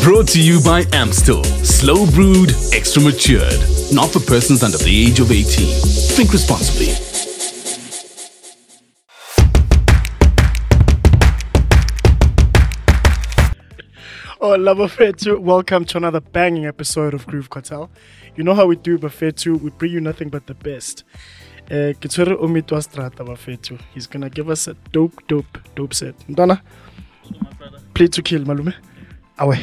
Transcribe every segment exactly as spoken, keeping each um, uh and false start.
Brought to you by Amstel. Slow brewed, extra matured. Not for persons under the age of eighteen. Drink responsibly. Oh, love Bafethu, welcome to another banging episode of Groove Cartel. You know how we do, Bafethu, we bring you nothing but the best. Uh, Kitswere Omitwa Strata Bafethu. He's gonna give us a dope, dope, dope set. Ndana, play to kill, malume. Away.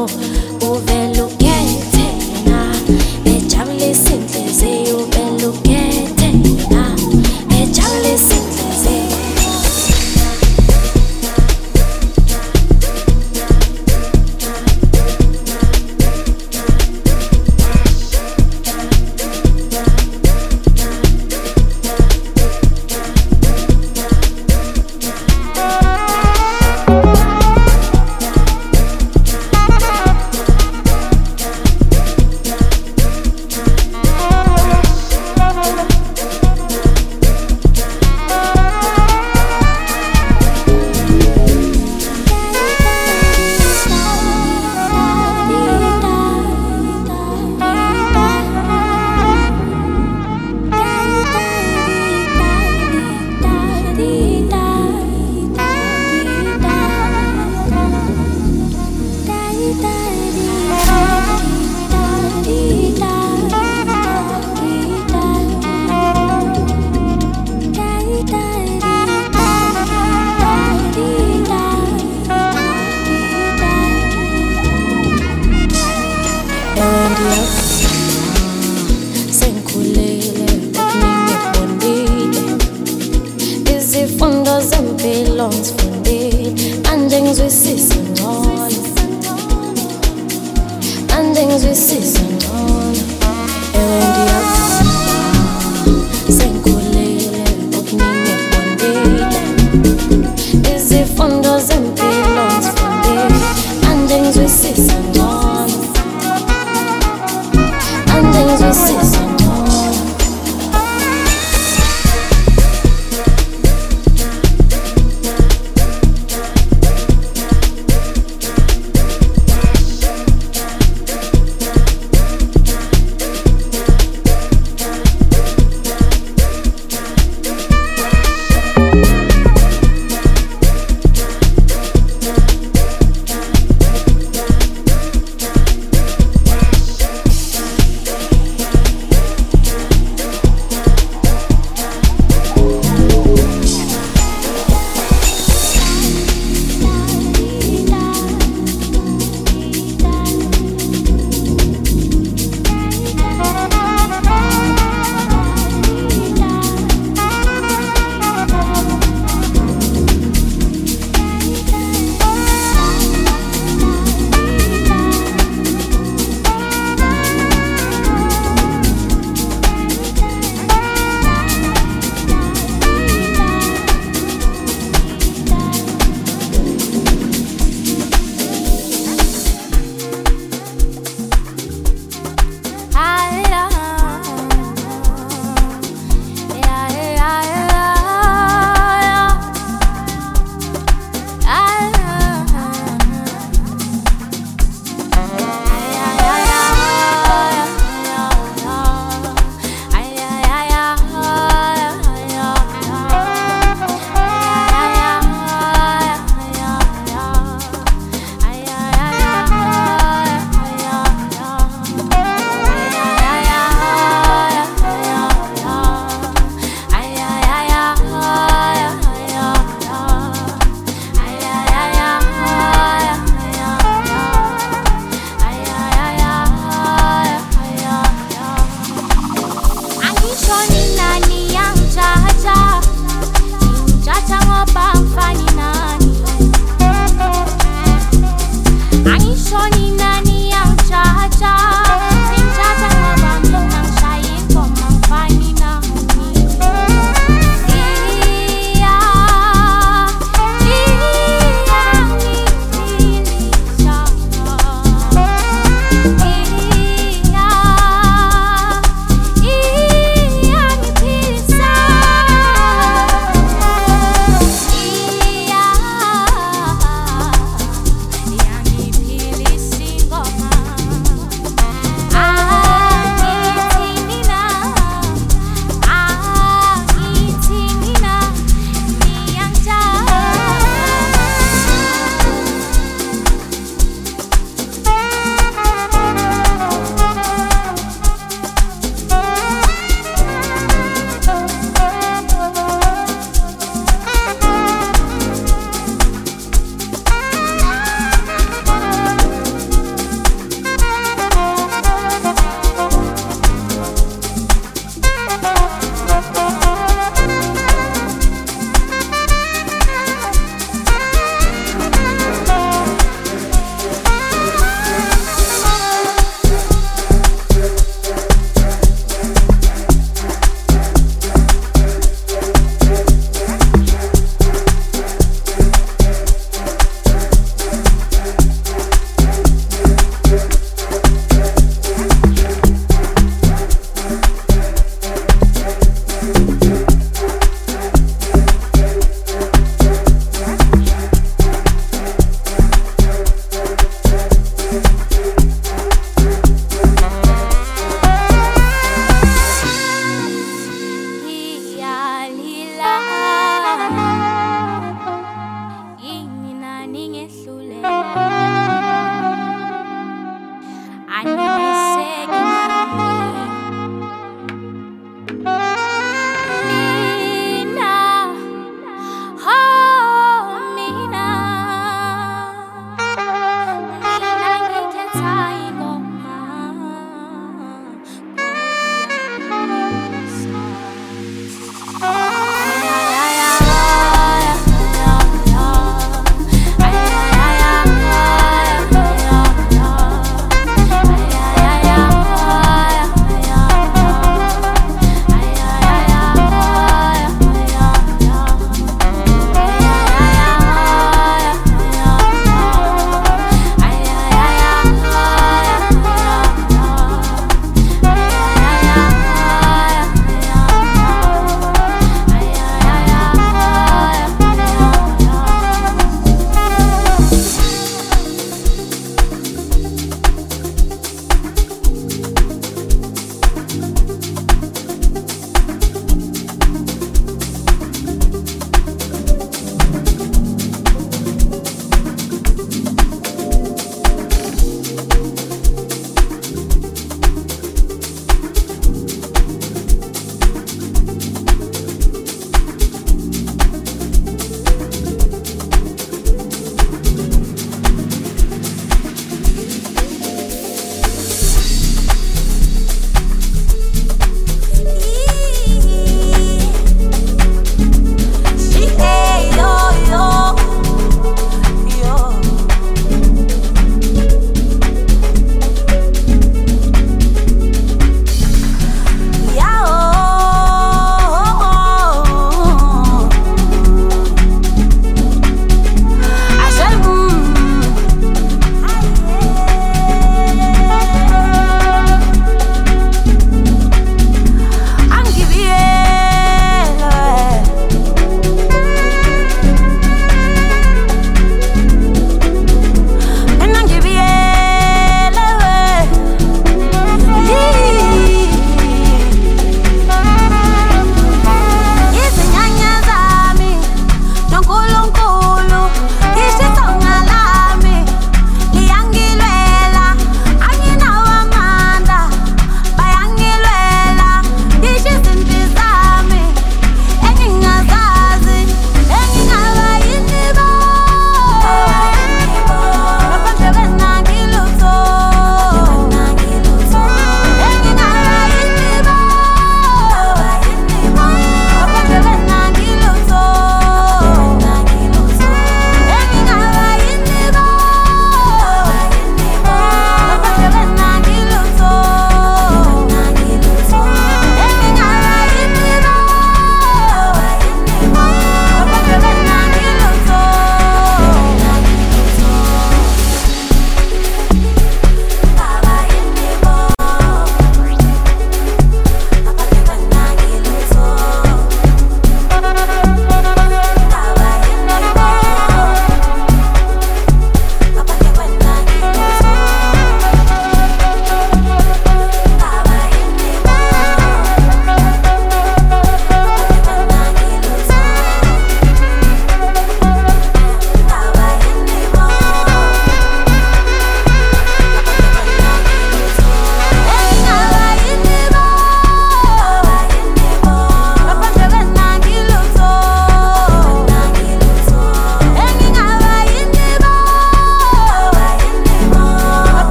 uvela ukhethe na ejabulisa inhliziyo uvela ukhethe na ejabulisa inhliziyo.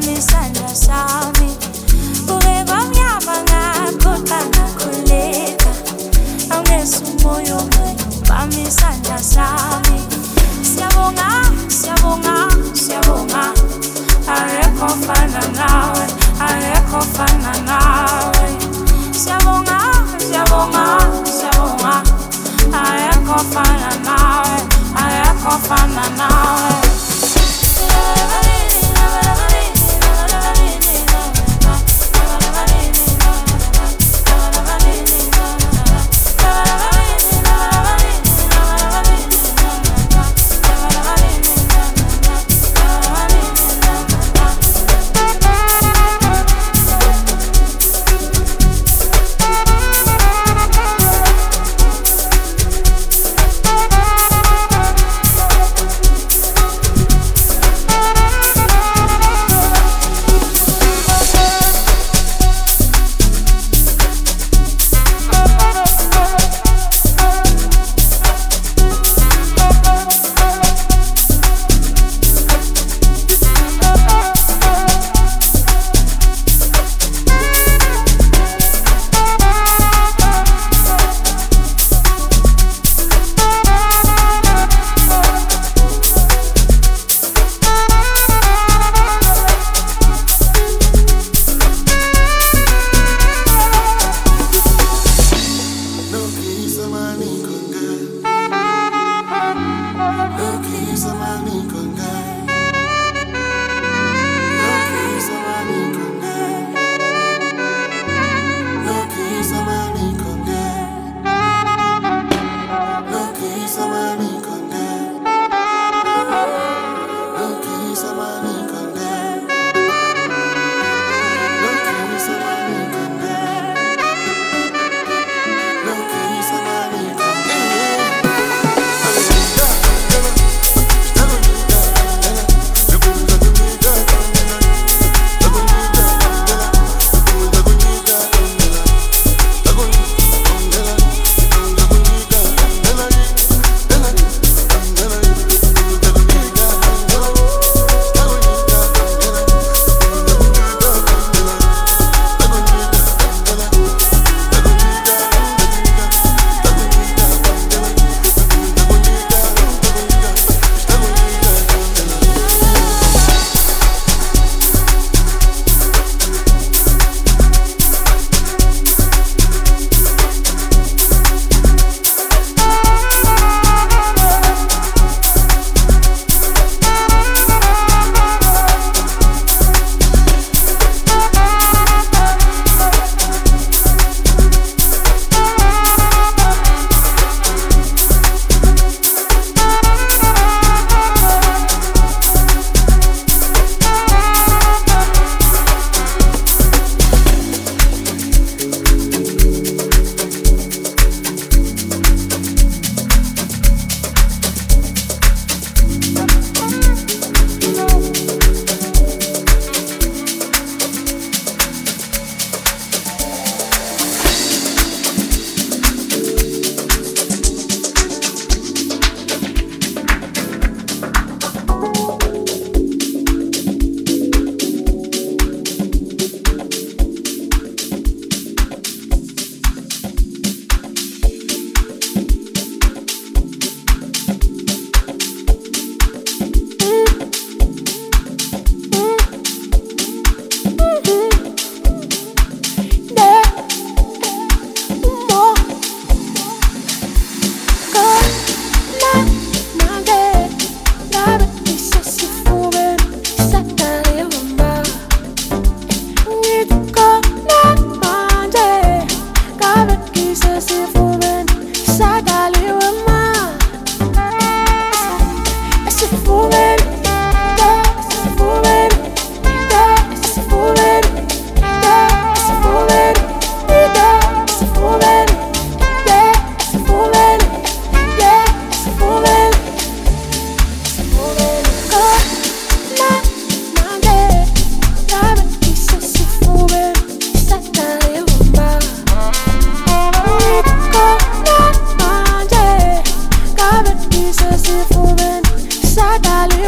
Sagaling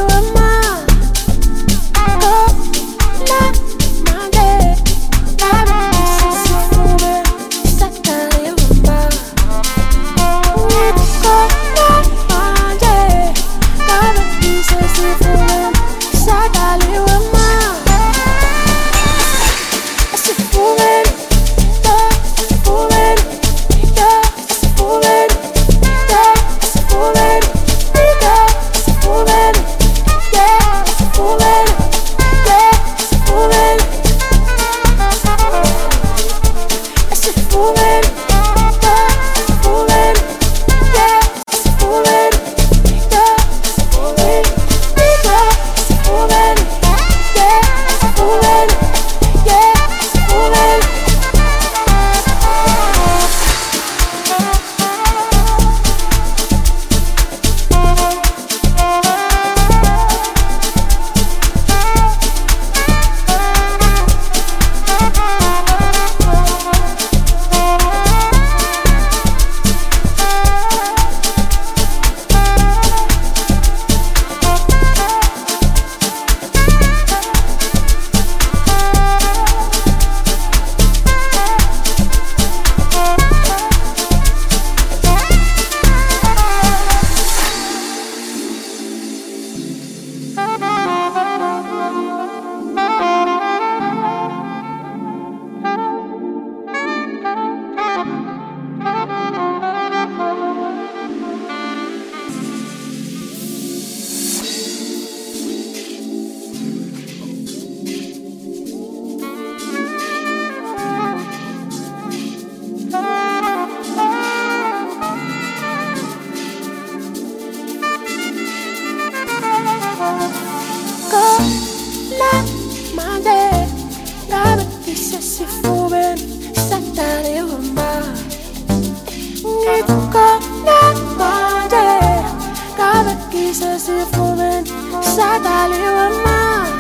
sesifubeni sadaliwe ma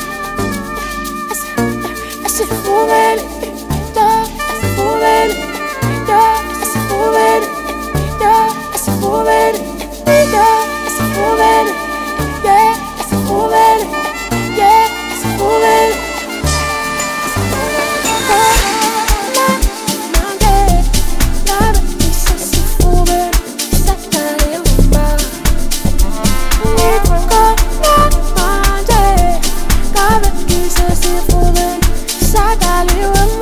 Asifubeni do asifubeni do asifubeni do asifubeni do asifubeni yeah asifubeni yeah asifubeni Sadaliwe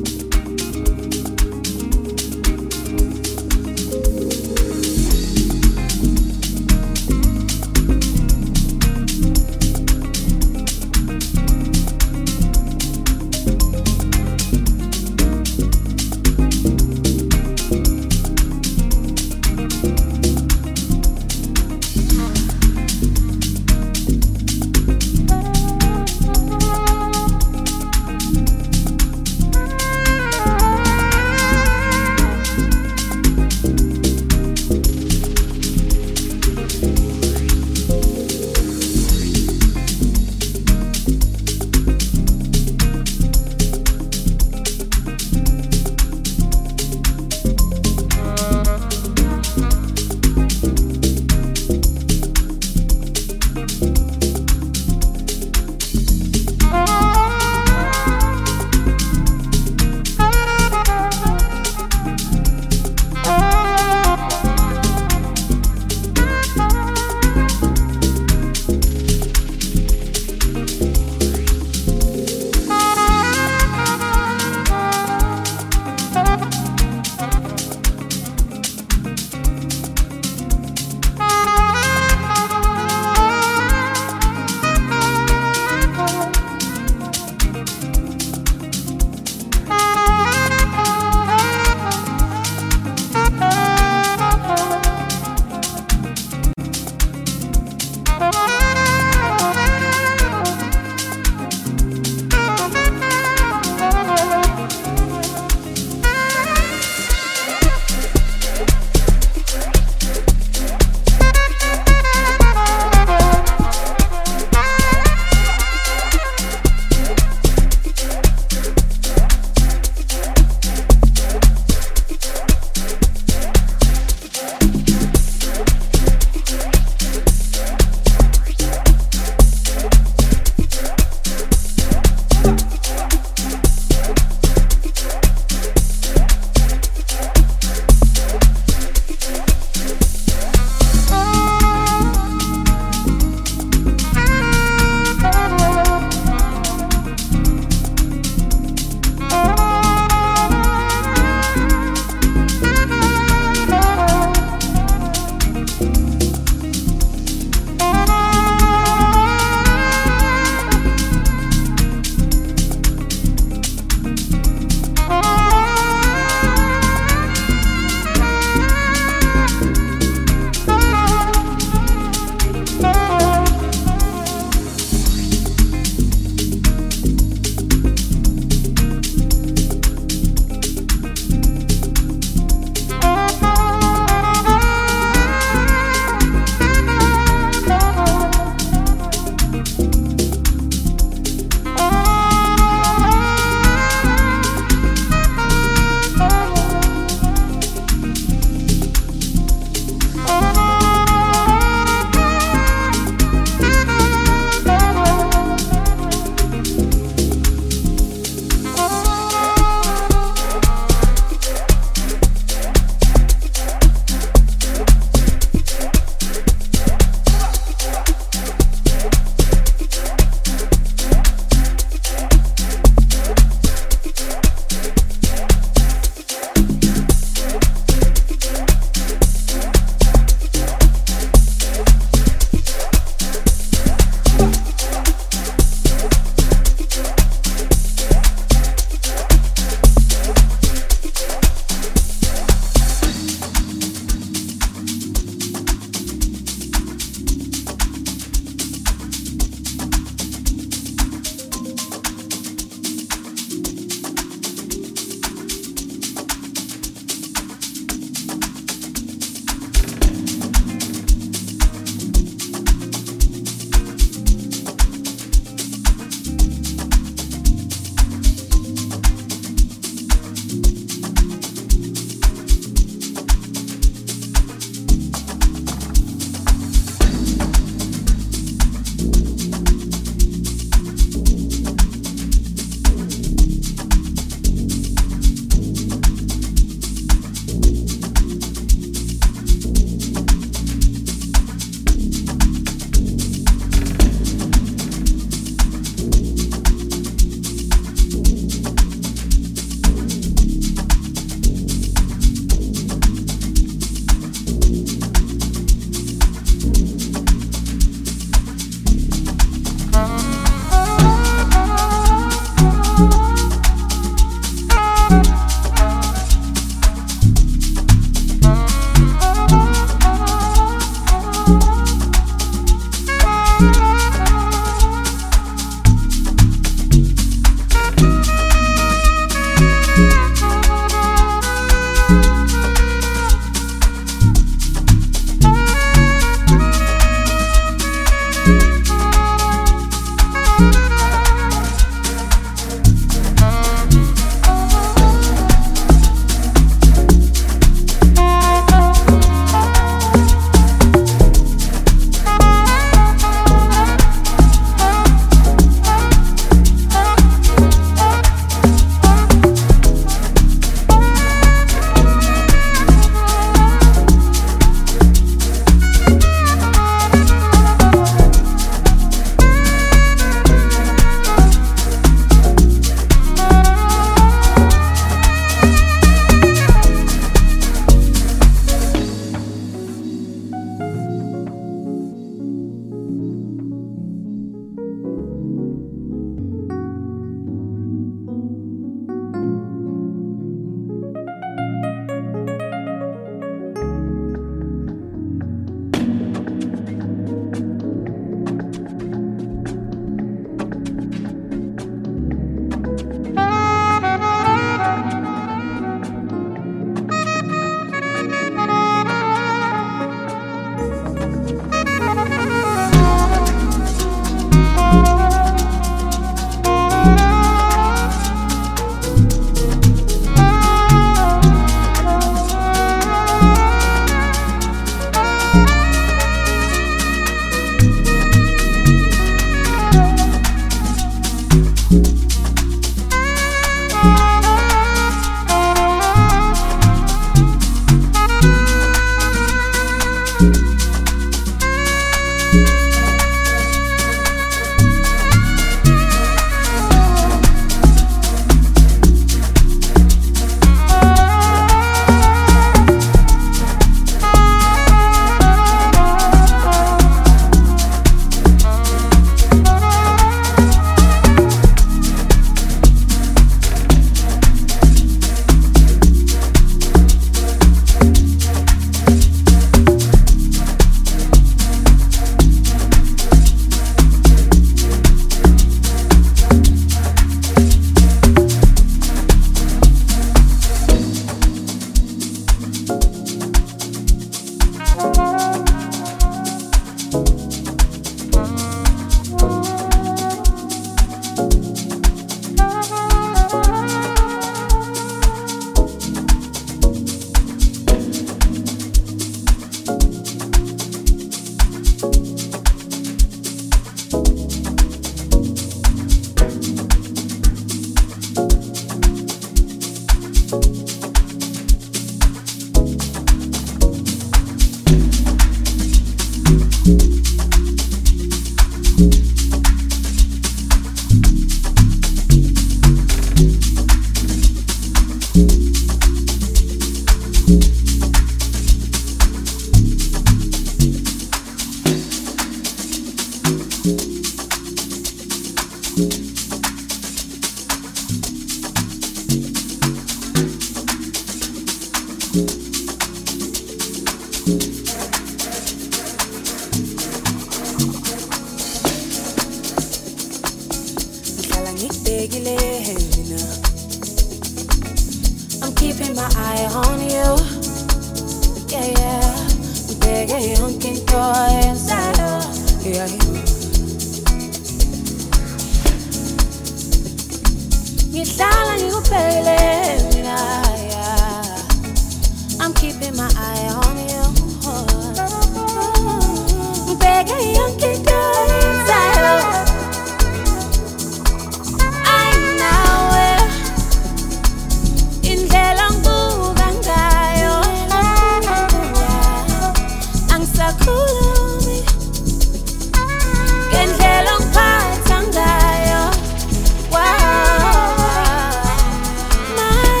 My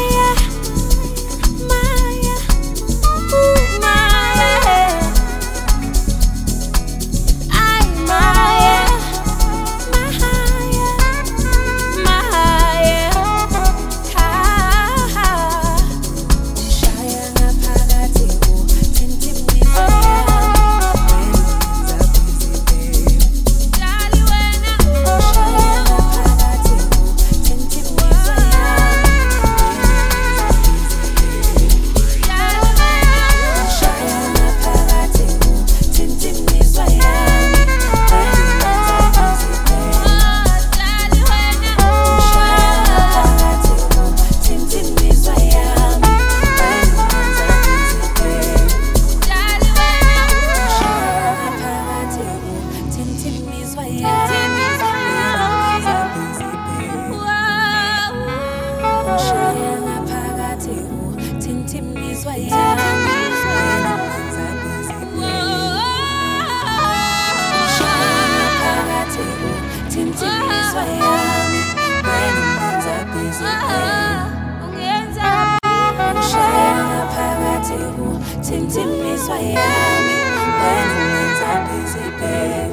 imizwa yami wena wenza bizibheke Ushaya phakathi uthinta imizwa yami wena wenza bizibheke Ushaya phakathi uthinta imizwa yami wena wenza bizibheke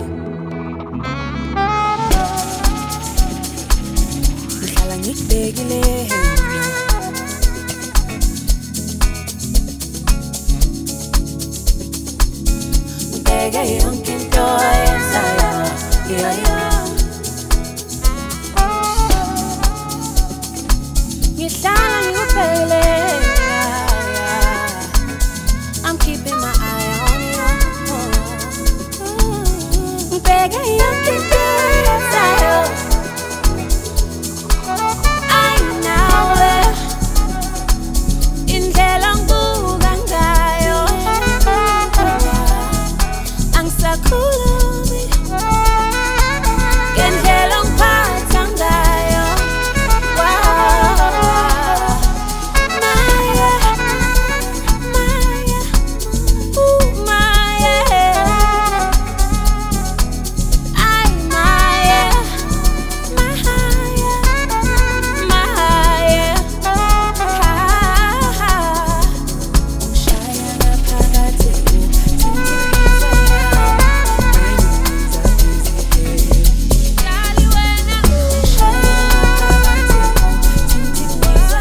Ngihlala ngikubhekile Bega yonke into yenzayo yeah yeah Ngihlala ngikubhekile I'm keeping my eye on you Bega yonke into yenzayo I know it Indlela ngibuka ngayo Angisakhulumi Ngendlela ngiphatha ngayo Maya Maya Ooh Maya Ay Maya Maya Maya Ushaya ngaphakathi uthintizwa Dali wena Ushaya ngaphakathi uthintizwa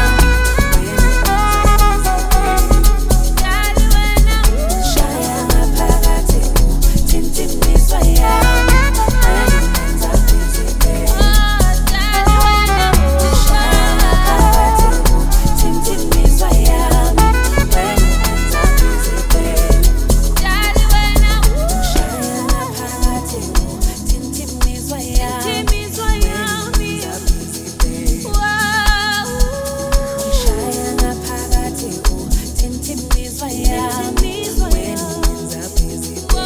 Dali wena Ushaya ngaphakathi uthintizwa yami wenza bizibheke Dali wena Ushaya ngaphakathi uthintizwa yami wenza bizibheke Dali wena Ushaya ngaphakathi uthintizwa yami wenza bizibheke Ushaya ngaphakathi uthintizwa yami wenza bizibheke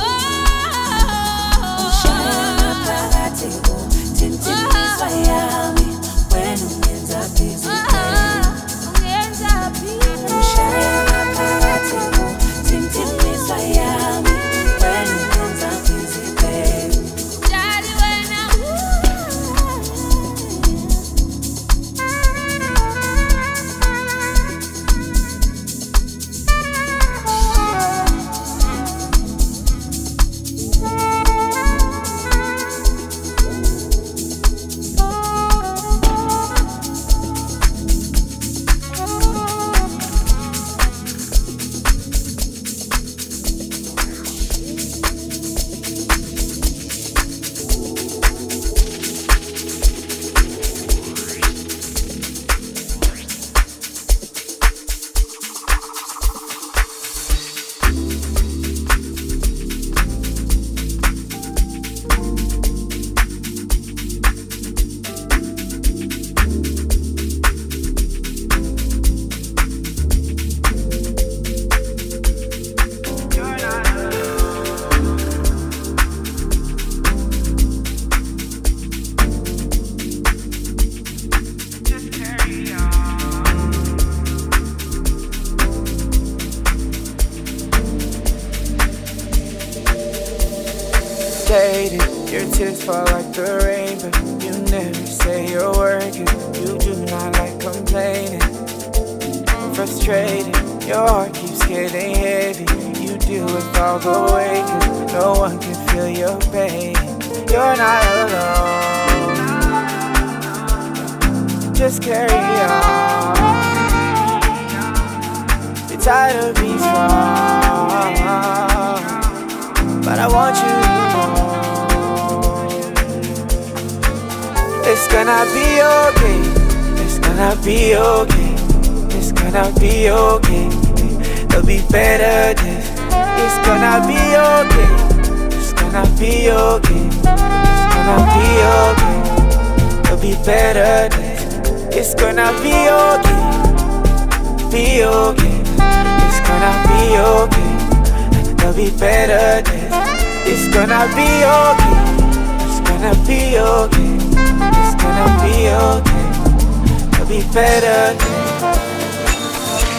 Ushaya ngaphakathi uthintizwa yami wenza bizibheke Ushaya ngaphakathi uthintizwa yami wenza bizibheke Dali wena Jaded, your tears fall like the rain, but you never say you're working. You do not like complaining. Frustrated, your heart keeps getting heavy. You deal with all the weight, 'cause no one can feel your pain. You're not alone. Just carry on. You're tired of being strong, but I want you to know it's gonna be okay. It's gonna be okay. It's gonna be okay. There'll be better days. It's gonna be okay. It's gonna be okay. It's gonna be okay. There'll be better days. It's gonna be okay. Be okay. It's gonna be okay. There'll be better days. It's gonna be okay. It's gonna be okay. It's gonna be okay. There'll be better days.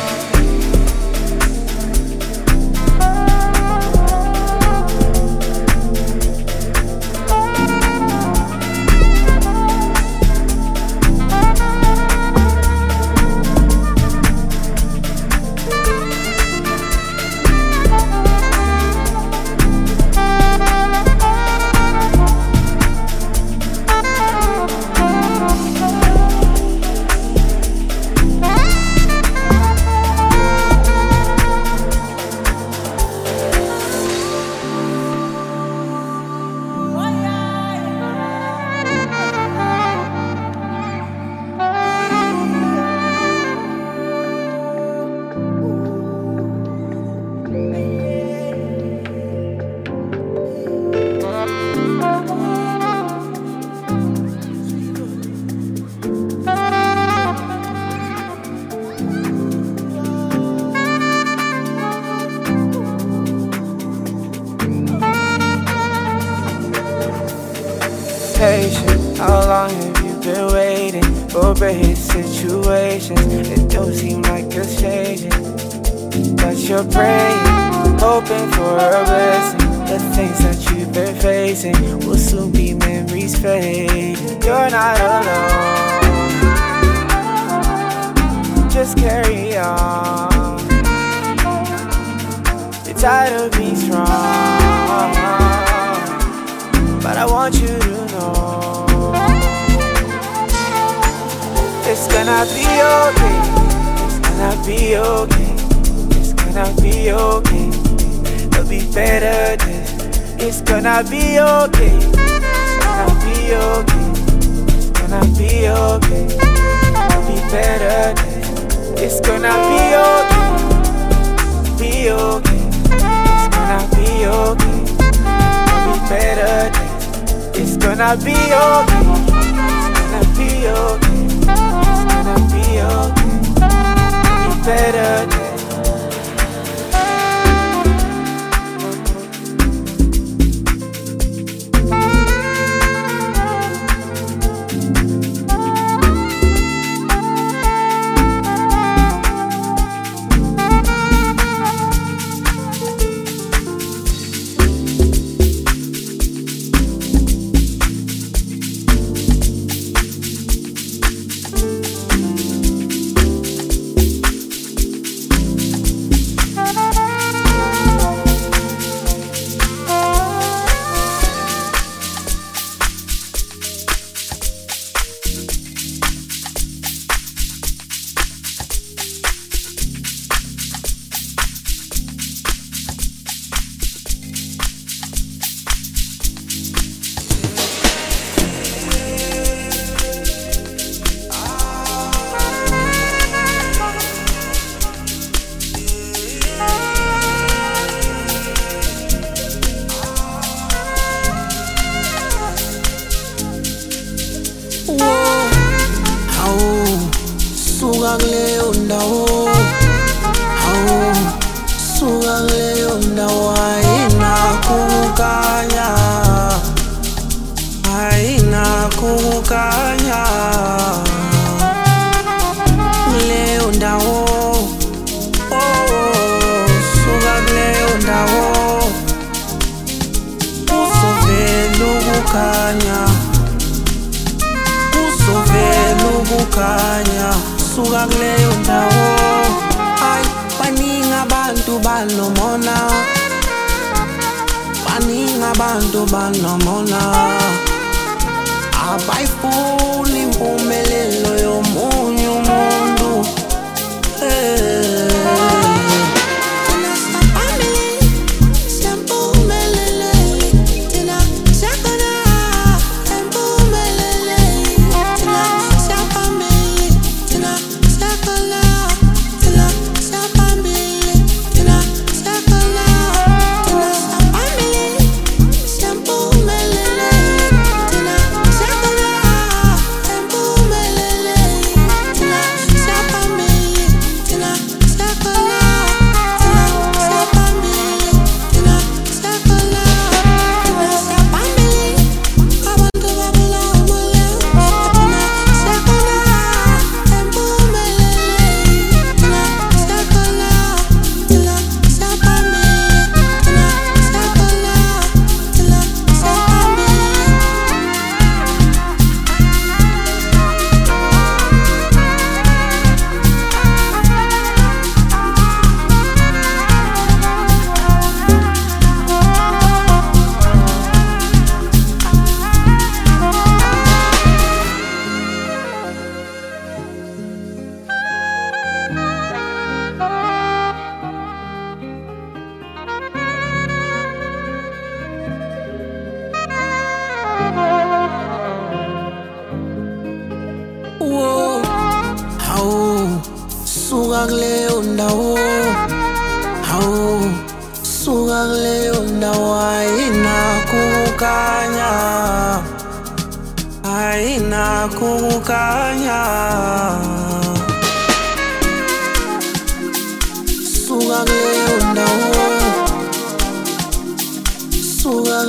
for bad situations. It don't seem like it's changing, but you're praying, hoping for a blessing. The things that you've been facing will soon be memories fading. You're not alone, just carry on. You're tired of being strong, but I want you to know it's gonna be okay. It's gonna be okay. It's gonna be okay. It'll be better days. It's gonna be okay. It's gonna be okay. It's gonna be okay. It'll be better days. It's gonna be okay. Be okay. It's gonna be okay. It'll be better days. It's gonna be okay. It's gonna be okay. It's gonna be okay. It'll be better days.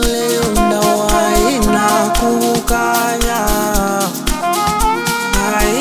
Kukanya, I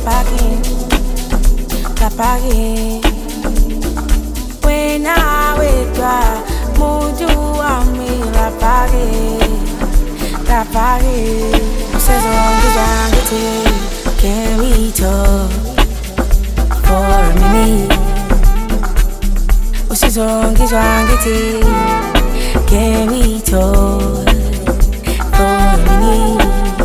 lapaki, lapaki. When I withdraw, muntu wami lapaki, lapaki. Says on the jungle, can we talk for a minute? Says on the jungle, can we talk for a minute?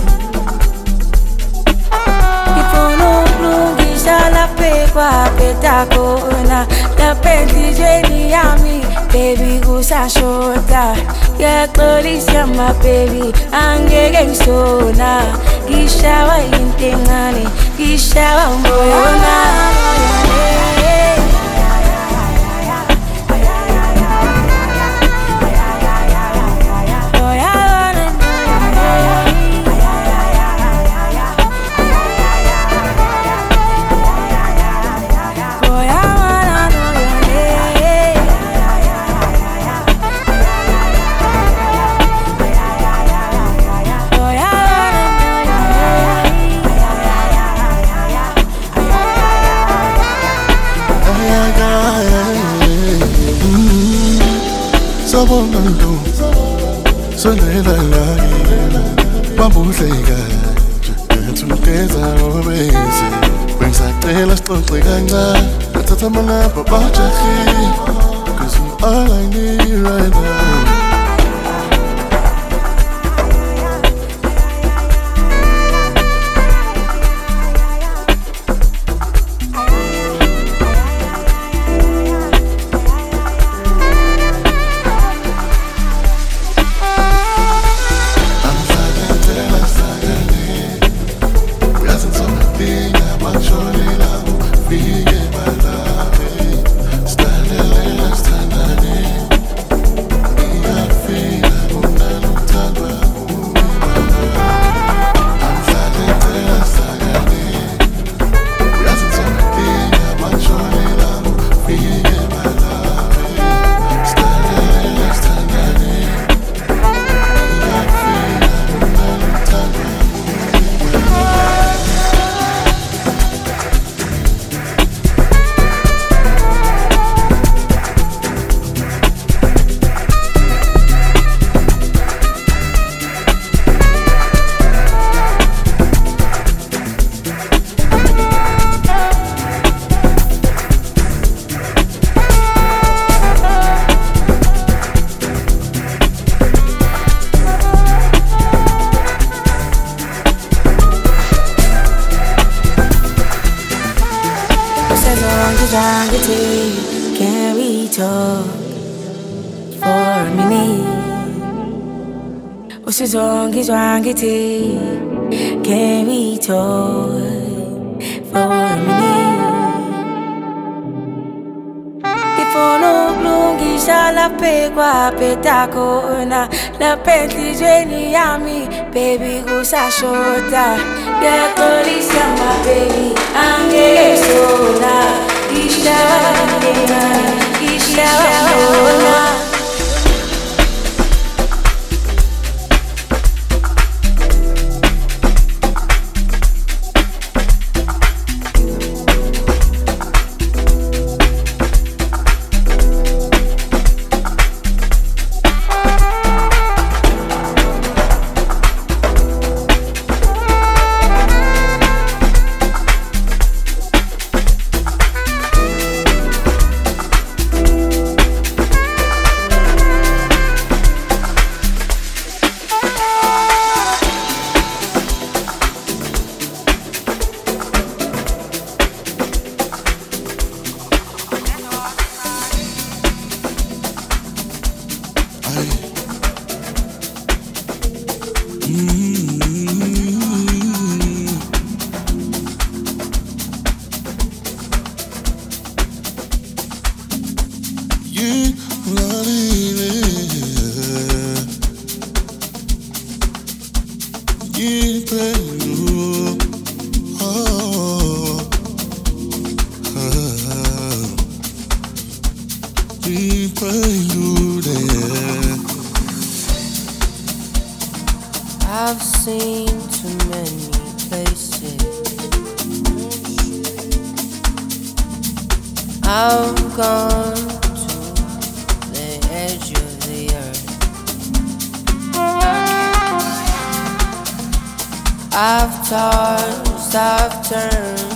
La pegua petakona la penti jeni yami baby gusa shota ya polisi my baby angeke ngisona ngishawa intengane ngishawa moyona Sabonando, sonela lagi, babuhleka nje, ethukeza obese. Bengisacela sixoxe kancane, bathatha amalapha bajahi, 'cause you all I need right now. Can we talk for a minute? What's the song is wangity? Can we talk for a minute? If on no blungi shala pegua petakona la penti jeni yami baby gusa shota ya polisi my baby angeke sona. Isha, Isha, Isha, I've gone to the edge of the earth. I've tossed, I've turned.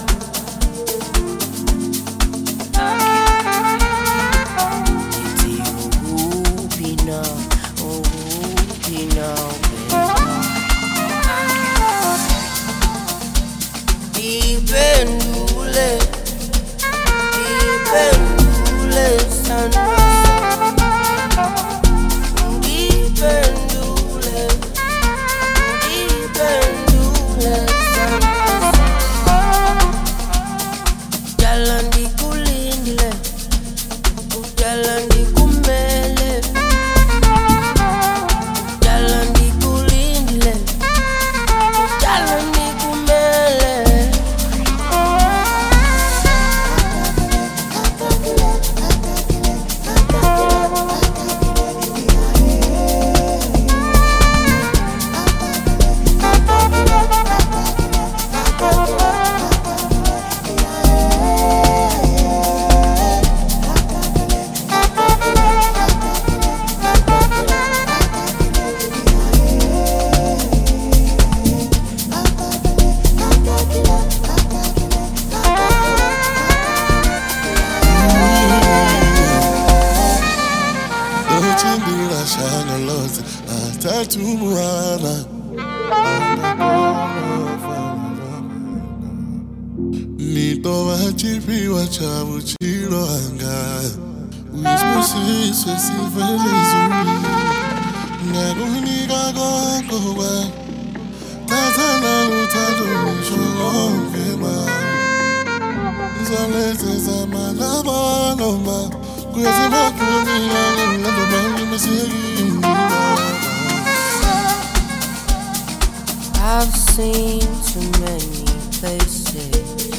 I've seen too many places.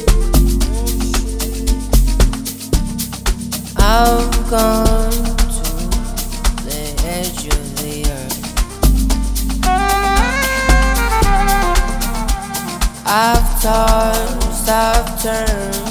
I've gone to the edge of the earth. I've tossed, I've turned.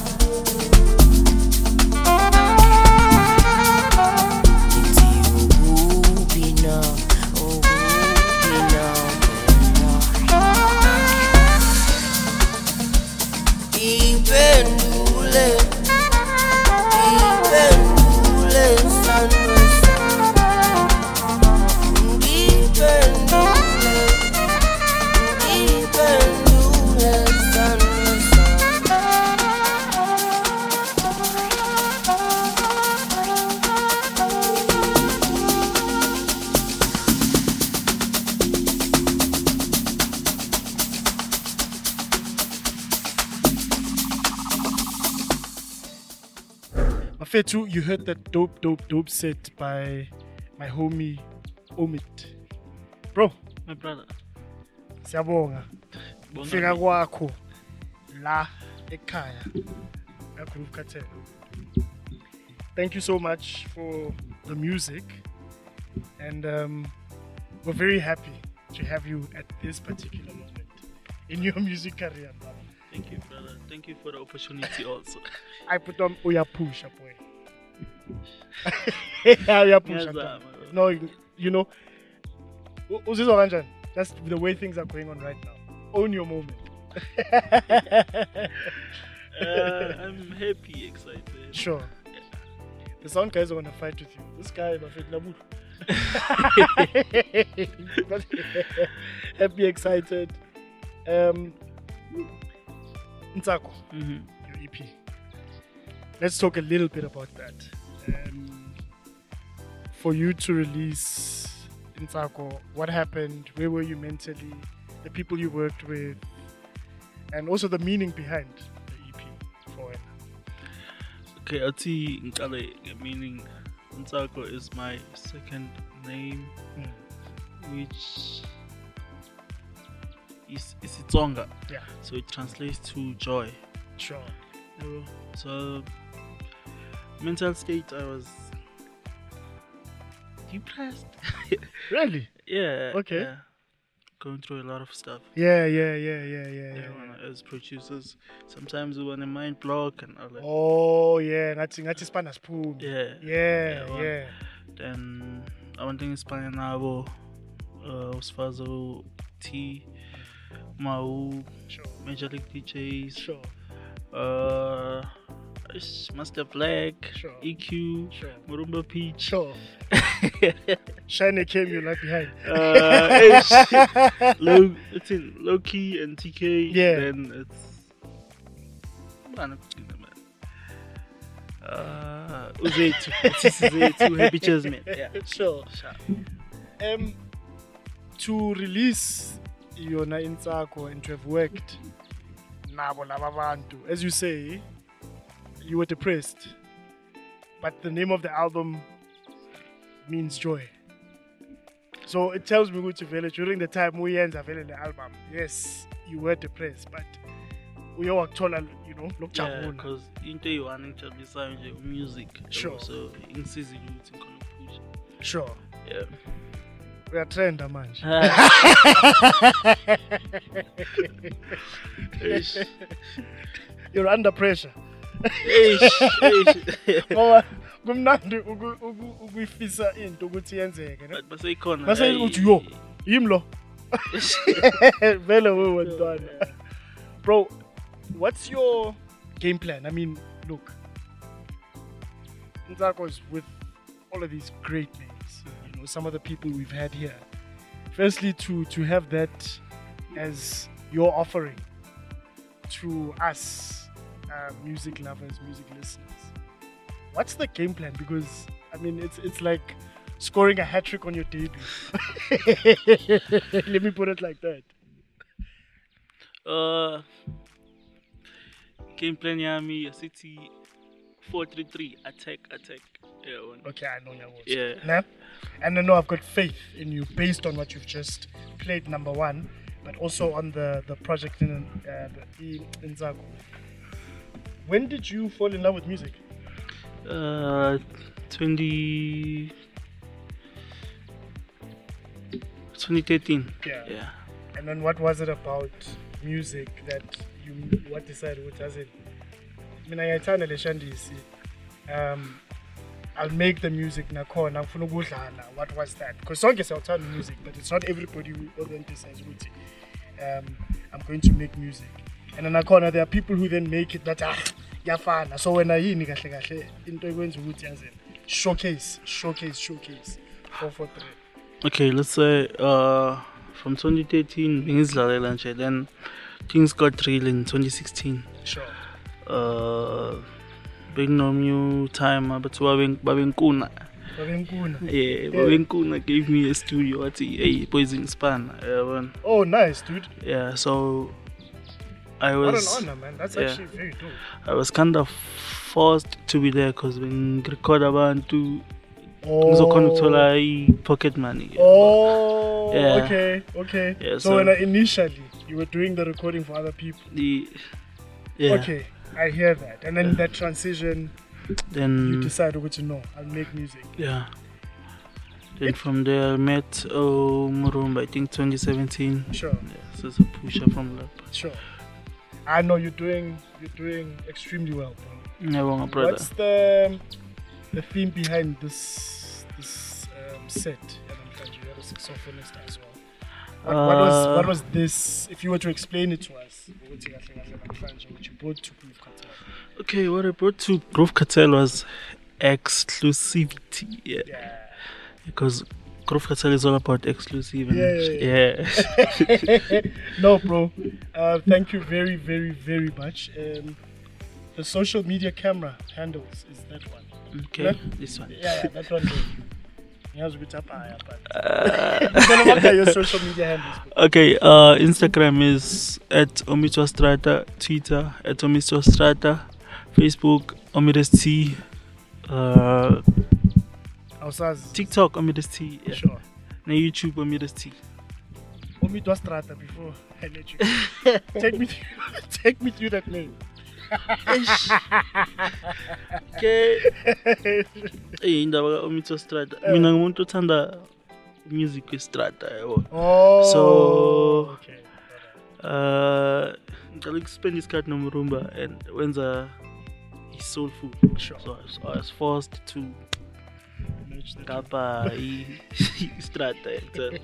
Fetu, you heard that dope, dope, dope set by my homie Omid. Bro, my brother. Siyabonga. Fika kwakho la ekhaya. Groove Cartel. Thank you so much for the music, and um, we're very happy to have you at this particular moment in your music career, brother. Thank you, brother. Thank you for the opportunity also. I put on Oya push up boy. Oya push up. No, you know, that's the way things are going on right now. Own your moment. uh, I'm happy, excited. Sure. Yeah. The sound guys are gonna fight with you. This guy, Nabu. Happy, excited. Um, Ntsako, mm-hmm. your E P. Let's talk a little bit about that. Um, for you to release Ntsako, what happened? Where were you mentally? The people you worked with, and also the meaning behind the E P for it. Okay, I'll tell you, meaning Ntsako is my second name, mm. which is is Tsonga. Yeah. So it translates to joy. Sure. So mental state, I was depressed. Really? Yeah. Okay. Yeah. going through a lot of stuff. Yeah, yeah, yeah, yeah, yeah, Yeah, yeah. wanna- as producers, sometimes we want a mind block and all that. Oh yeah, ngathi ngathi sipana spoon. Yeah. Yeah, one. yeah. Then I want to Espana nabo, uh, Usfazo, T, Mau, Sure. Major League D Js, Sure. uh, ish, Master Black, Sure. E Q, Sure. Murumba Peach. Sure. Shiny came you like behind. uh, ish, low, it's in low key and T K. Yeah. Then it's man, man. Uh, Uzetu, it's Uzetu, Happy Jasmine. Yeah, Sure. sure. Um, to release yona insako and to have worked nabo laba bantu, as you say, you were depressed, but the name of the album means joy. So it tells me ukuthi vele during the time uyenza vele le album, yes, you were depressed, but uye wakuthola, you know, Yeah, lokujabula. because into you-one ngijabulisayo nje music. Sure. So ingisizile ukuthi ngikhona ukuphusha. Sure. Yeah. Uyatrenda manje. Eish. You're under pressure. Eish, eish. Ngoba kumnandi uku- uku- ukuyifisa into ukuthi yenzeke, ne? But baseyikhona. Base hey. uthi yo, yimi lo. Vele wewe ntwana. Bro, what's your game plan? I mean, look. Nzako's with all of these great names, you know, some of the people we've had here. Firstly, to to have that as your offering to us, uh, music lovers, music listeners. What's the game plan? Because I mean, it's it's like scoring a hat trick on your debut. Let me put it like that. Uh, game plan yami asithi four three three attack attack. Yeah, one. Okay, I know your words. Yeah. Nah? And I know I've got faith in you based on what you've just played, number one, but also on the, the project in uh, the, in Zago. When did you fall in love with music? Uh, twenty. twenty thirteen. Yeah. Yeah. And then what was it about music that you what decided what does it? I mean, I tell Shandisi, um I'll make the music nakhona ngifuna ukudlala. What was that? Because sonke siyawuthanda music, but it's not everybody who then decides ukuthi um I'm going to make music. And then nakhona there are people who then make it that ah yafana. So when I yini kahle kahle into ekwenza ukuthi yazi showcase showcase showcase four four three. Okay, let's say uh, from twenty thirteen, bengizidlalela nje, then things got real in twenty sixteen. Sure. Uh, big no new time, but Babenkuna. Babenkuna. Yeah, Babenkuna gave me a studio at hey, Boys in Span. Yeah, man. Oh, nice, dude. Yeah, so I was. What an honor, man. That's yeah. actually very dope. I was kind of forced to be there because when record abantu Oh. ngizokhona ukuthola i-pocket money. Oh, Yeah. okay, okay. Yeah, so so- when uh, initially you were doing the recording for other people. The, yeah. Okay, I hear that. And then that transition, you Then decide, okay, no, I'll make music. yeah. Then from there I met oh, Murumba, I think twenty seventeen. Sure, Yeah, so it's a pusher from that. sure. I know you're doing you're doing extremely well, bro. Never my brother. What's the the theme behind this this um, set? Yeah, you're a saxophonist as well. What, what was what was this? If you were to explain it to us, what you brought to Groove Cartel? Okay, what I brought to Groove Cartel was exclusivity. Yeah. Yeah. Because Groove Cartel is all about exclusive. And Yeah, yeah. No, bro. Uh, thank you very, very, very much. Um, the social media camera handles is that one. Okay, Yeah. this one. Yeah, yeah, that one. Yes, we tap higher, but tell them what are your social media handles. bro. Okay, uh, Instagram is at Omitwa Strata, Twitter at Omitwa Strata, Facebook Omides T, uh, Awusazi. TikTok Omides T, yeah. Sure. Na YouTube Omides T. Omitwa Strata before I let you. take me, through, take me through that name. Okay. Eh indaba ka Omitwa Strata. Mina ngumuntu othanda music with Strata. yabo. Oh. So- okay. Uh, ngicela ukuspend isikhathi nomrumba and wenza his soul food. Sure. So I was, I was forced to Match the- kapa Strata. and, uh,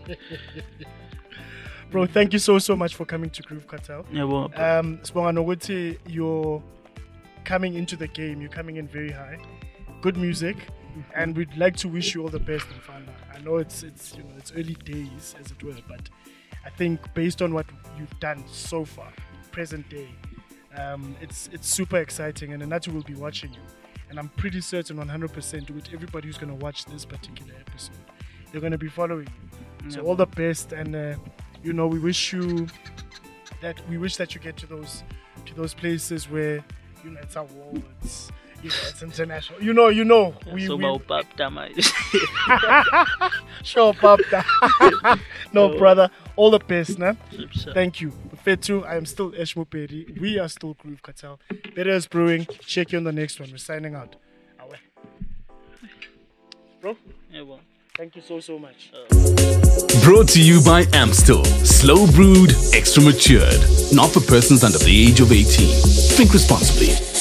Bro, thank you so so much for coming to Groove Cartel. yabo. Um, Sibonga nokuthi you're coming into the game. You're coming in very high. Good music, and we'd like to wish you all the best in Fana. I know it's it's you know it's early days as it were, but I think based on what you've done so far, present day, um, it's it's super exciting, and Anatu will be watching you, and I'm pretty certain one hundred percent with everybody who's going to watch this particular episode, they're going to be following you. So Yeah. all the best, and uh, you know we wish you that we wish that you get to those to those places where you know it's awards, you know it's international. You know, you know. We, so we bawupapta manje. show up. No, So- brother. All the best, nah. Sure. Thank you. Fetu, I am still Esh Muperi. We are still Groove Cartel. Better is Brewing. Check you on the next one. We're signing out. Awe. Bro, Yabo. thank you so so much. Brought to you by Amstel. Slow brewed, extra matured. Not for persons under the age of eighteen. Drink responsibly.